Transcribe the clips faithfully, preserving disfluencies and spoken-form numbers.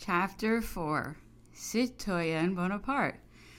Chapter four. Citoyen Bonaparte.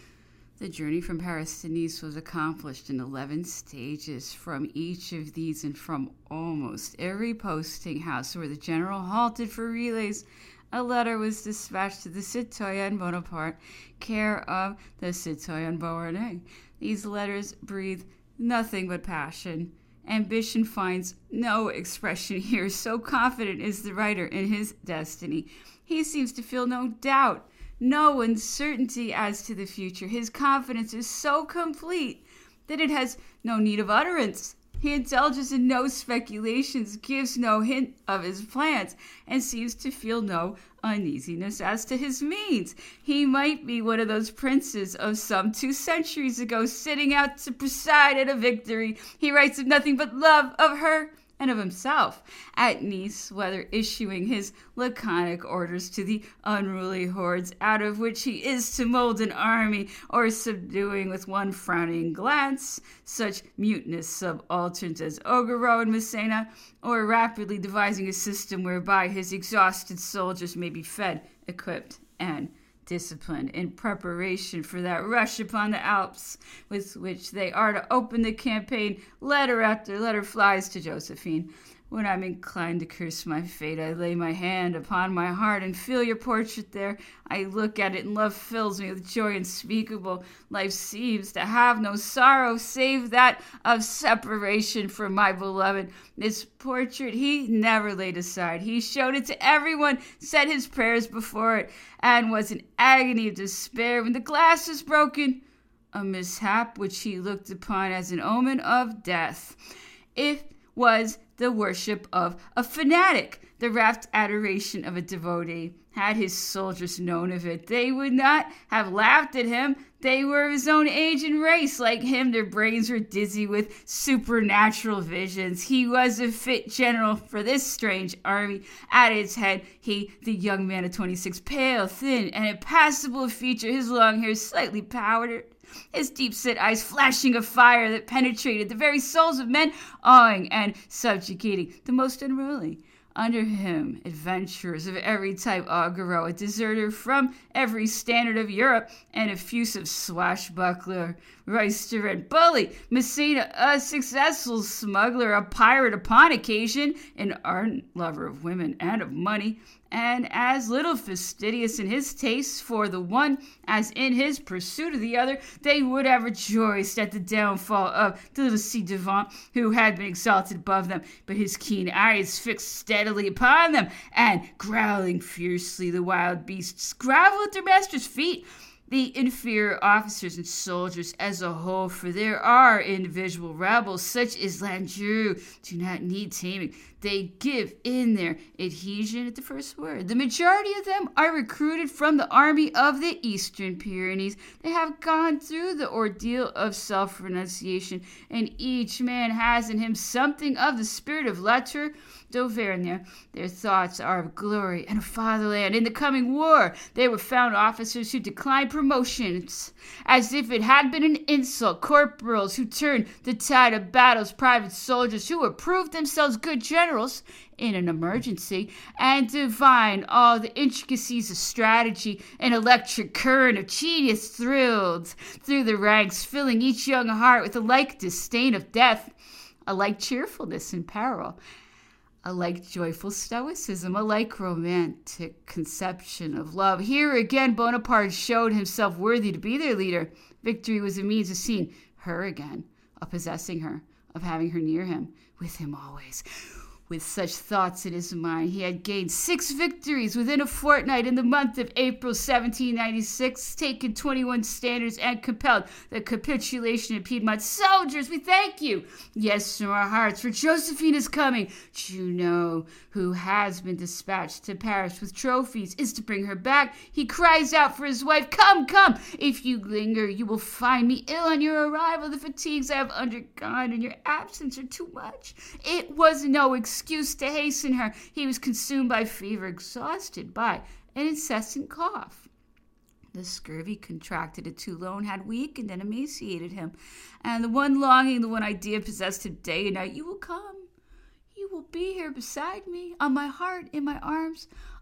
The journey from Paris to Nice was accomplished in eleven stages. From each of these and from almost every posting house where the general halted for relays, a letter was dispatched to the Citoyen Bonaparte, care of the Citoyen Beauharnais. These letters breathe nothing but passion. Ambition finds no expression here, so confident is the writer in his destiny. He seems to feel no doubt, no uncertainty as to the future. His confidence is so complete that it has no need of utterance. He indulges in no speculations, gives no hint of his plans, and seems to feel no uneasiness as to his means. He might be one of those princes of some two centuries ago, sitting out to preside at a victory. He writes of nothing but love of her and of himself. At Nice, whether issuing his laconic orders to the unruly hordes out of which he is to mold an army, or subduing with one frowning glance such mutinous subalterns as Augereau and Massena, or rapidly devising a system whereby his exhausted soldiers may be fed, equipped, and discipline in preparation for that rush upon the Alps with which they are to open the campaign. Letter after letter flies to Josephine. When I'm inclined to curse my fate, I lay my hand upon my heart and feel your portrait there. I look at it and love fills me with joy unspeakable. Life seems to have no sorrow save that of separation from my beloved. This portrait he never laid aside. He showed it to everyone, said his prayers before it, and was in agony of despair when the glass was broken, a mishap which he looked upon as an omen of death. It was the worship of a fanatic, the rapt adoration of a devotee. Had his soldiers known of it, they would not have laughed at him. They were of his own age and race. Like him, their brains were dizzy with supernatural visions. He was a fit general for this strange army. At its head, he, the young man of twenty-six, pale, thin, and impassible of feature, his long hair slightly powdered, his deep-set eyes flashing a fire that penetrated the very souls of men, awing and subjugating the most unruly. Under him, adventurers of every type, Augereau, a deserter from every standard of Europe, an effusive swashbuckler, roisterer, and bully, Massena, a successful smuggler, a pirate upon occasion, an ardent lover of women and of money, and as little fastidious in his tastes for the one as in his pursuit of the other. They would have rejoiced at the downfall of the little ci-devant who had been exalted above them, but his keen eyes fixed steadily upon them, and growling fiercely, the wild beasts grovel at their master's feet. The inferior officers and soldiers as a whole, for there are individual rebels, such as Landru, do not need taming. They give in their adhesion at the first word. The majority of them are recruited from the army of the Eastern Pyrenees. They have gone through the ordeal of self-renunciation, and each man has in him something of the spirit of Latour d'Auvergne. Their thoughts are of glory and of fatherland. In the coming war, they were found officers who declined promotions as if it had been an insult, corporals who turned the tide of battles, private soldiers who approved themselves good generals in an emergency, and divine all the intricacies of strategy. An electric current of genius thrilled through the ranks, filling each young heart with a like disdain of death, a like cheerfulness in peril, a like joyful stoicism, a like romantic conception of love. Here again, Bonaparte showed himself worthy to be their leader. Victory was a means of seeing her again, of possessing her, of having her near him, with him always. With such thoughts in his mind, he had gained six victories within a fortnight in the month of April seventeen ninety-six, taken twenty-one standards, and compelled the capitulation of Piedmont. Soldiers, we thank you. Yes, from our hearts, for Josephine is coming. Junot, who has been dispatched to Paris with trophies, is to bring her back. He cries out for his wife, come, come. If you linger, you will find me ill on your arrival. The fatigues I have undergone in your absence are too much. It was no excuse. Excuse to hasten her. He was consumed by fever, exhausted by an incessant cough. The scurvy contracted at Toulon had weakened and emaciated him, and the one longing, the one idea possessed him day and night. You will come. You will be here beside me, on my heart, in my arms.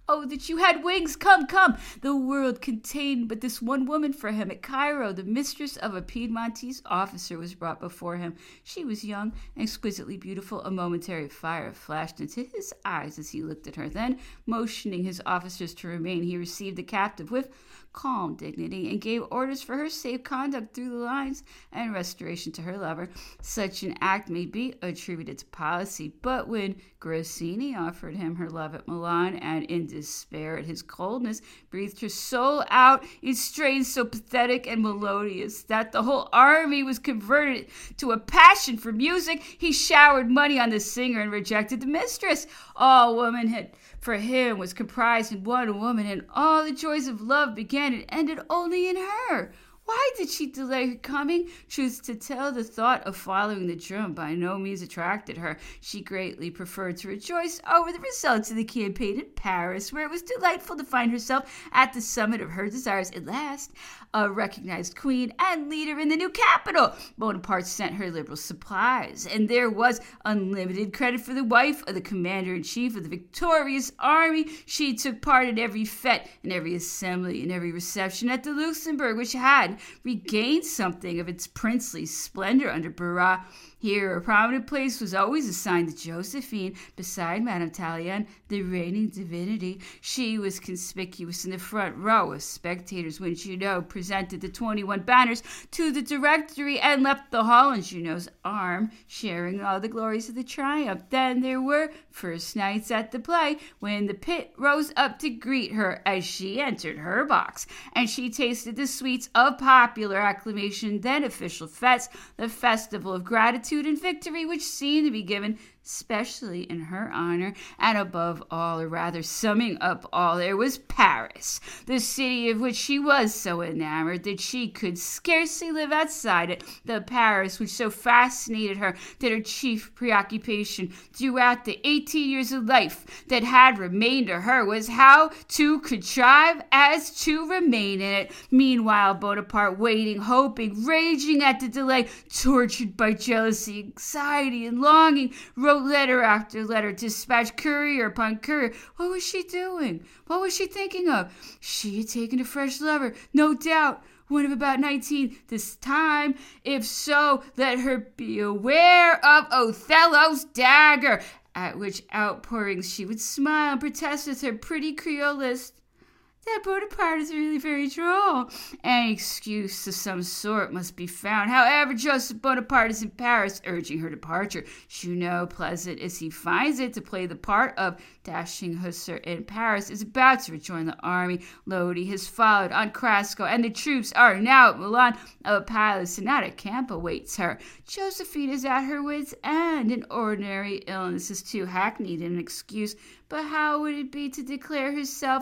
Oh, that you had wings! Come, come! The world contained but this one woman for him. At Cairo, the mistress of a Piedmontese officer was brought before him. She was young, exquisitely beautiful. A momentary fire flashed into his eyes as he looked at her. Then, motioning his officers to remain, he received the captive with calm dignity and gave orders for her safe conduct through the lines and restoration to her lover. Such an act may be attributed to policy, but when Grassini offered him her love at Milan and in despair at his coldness breathed her soul out in strains so pathetic and melodious that the whole army was converted to a passion for music, he showered money on the singer and rejected the mistress. All womanhood for him was comprised in one woman, and all the joys of love began and ended only in her. Why did she delay her coming? Truth to tell, the thought of following the drum by no means attracted her. She greatly preferred to rejoice over the results of the campaign in Paris, where it was delightful to find herself at the summit of her desires at last, a recognized queen and leader in the new capital. Bonaparte sent her liberal supplies, and there was unlimited credit for the wife of the commander-in-chief of the victorious army. She took part in every fete, in every assembly, in every reception at the Luxembourg, which had regained something of its princely splendor under Barras. Here, a prominent place was always assigned to Josephine, beside Madame Tallien, the reigning divinity. She was conspicuous in the front row of spectators when Junot presented the twenty-one banners to the Directory and left the hall on Junot's arm, sharing all the glories of the triumph. Then there were first nights at the play, when the pit rose up to greet her as she entered her box, and she tasted the sweets of popular acclamation. Then official fetes, the festival of gratitude and victory, which seemed to be given especially in her honor. And above all, or rather summing up all, there was Paris, the city of which she was so enamored that she could scarcely live outside it. The Paris which so fascinated her that her chief preoccupation throughout the eighteen years of life that had remained to her was how to contrive as to remain in it. Meanwhile, Bonaparte, waiting, hoping, raging at the delay, tortured by jealousy, anxiety, and longing, wrote letter after letter, dispatched courier upon courier. What was she doing? What was she thinking of? She had taken a fresh lover, no doubt, one of about nineteen this time. If so, let her be aware of Othello's dagger, at which outpourings she would smile and protest with her pretty Creole list that Bonaparte is really very droll. An excuse of some sort must be found. However, Joseph Bonaparte is in Paris, urging her departure. Junot, pleasant as he finds it to play the part of dashing hussar in Paris, is about to rejoin the army. Lodi has followed on Crasco, and the troops are now at Milan. A palace and not a camp awaits her. Josephine is at her wits' end. An ordinary illness is too hackneyed an excuse, but how would it be to declare herself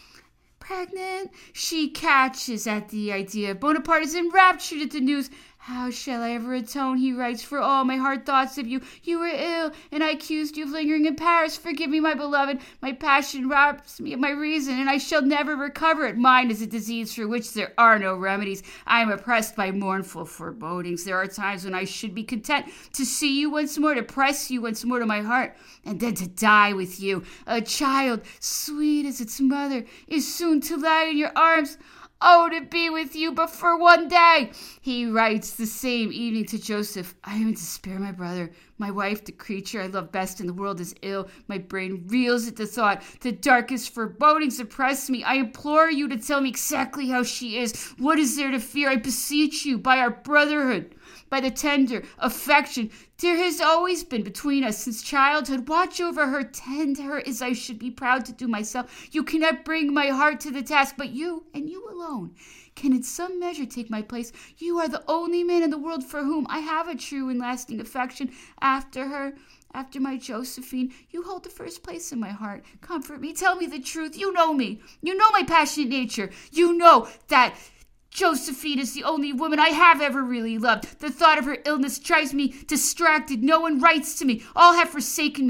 pregnant? She catches at the idea. Bonaparte is enraptured at the news. How shall I ever atone, he writes, for all my hard thoughts of you? You were ill, and I accused you of lingering in Paris. Forgive me, my beloved. My passion robs me of my reason, and I shall never recover it. Mine is a disease for which there are no remedies. I am oppressed by mournful forebodings. There are times when I should be content to see you once more, to press you once more to my heart, and then to die with you. A child, sweet as its mother, is soon to lie in your arms. Oh, to be with you but for one day. He writes the same evening to Joseph. I am in despair, my brother. My wife, the creature I love best in the world, is ill. My brain reels at the thought. The darkest forebodings oppress me. I implore you to tell me exactly how she is. What is there to fear? I beseech you, by our brotherhood, by the tender affection there has always been between us since childhood. Watch over her, tend her as I should be proud to do myself. You cannot bring my heart to the task, but you, and you alone, can in some measure take my place. You are the only man in the world for whom I have a true and lasting affection. After her, after my Josephine, you hold the first place in my heart. Comfort me, tell me the truth. You know me. You know my passionate nature. You know that Josephine is the only woman I have ever really loved. The thought of her illness drives me distracted. No one writes to me. All have forsaken me.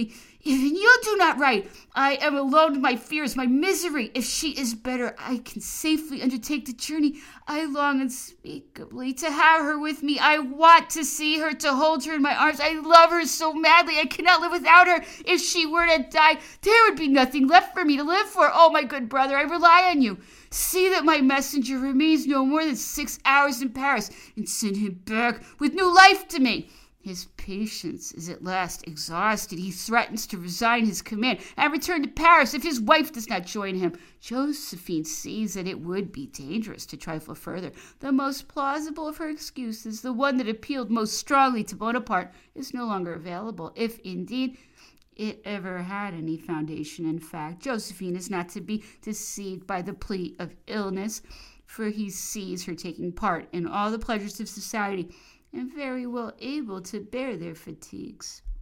Even you do not write. I am alone with my fears, my misery. If she is better, I can safely undertake the journey. I long unspeakably to have her with me. I want to see her, to hold her in my arms. I love her so madly. I cannot live without her. If she were to die, there would be nothing left for me to live for. Oh, my good brother, I rely on you. See that my messenger remains no more than six hours in Paris, and send him back with new life to me. His patience is at last exhausted. He threatens to resign his command and return to Paris if his wife does not join him. Josephine sees that it would be dangerous to trifle further. The most plausible of her excuses, the one that appealed most strongly to Bonaparte, is no longer available, if indeed it ever had any foundation in fact. Josephine is not to be deceived by the plea of illness, for he sees her taking part in all the pleasures of society, and very well able to bear their fatigues.